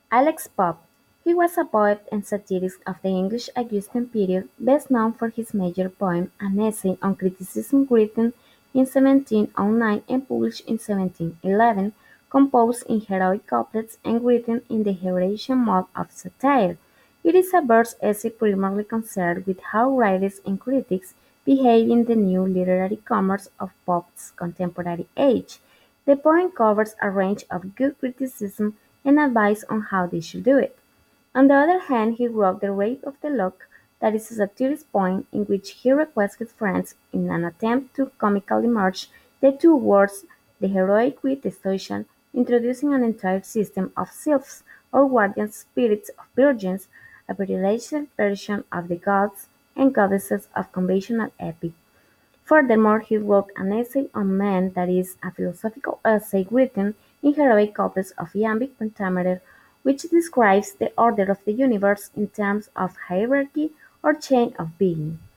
Alex Pope. He was a poet and satirist of the English Augustan period, best known for his major poem, an essay on criticism written in 1709 and published in 1711, composed in heroic couplets and written in the Horatian mode of satire. It is a verse essay primarily concerned with how writers and critics behave in the new literary commerce of Pope's contemporary age. The poem covers a range of good criticism and advice on how they should do it. On the other hand, he wrote "The Rape of the Lock", that is a satirist poem in which he requests his friends, in an attempt to comically merge the two words, the heroic with the social, introducing an entire system of sylphs, or guardian spirits of virgins, a perilous version of the gods and goddesses of conventional epic. Furthermore, he wrote an essay on man, that is, a philosophical essay written in heroic couplets of iambic pentameter, which describes the order of the universe in terms of hierarchy or chain of being.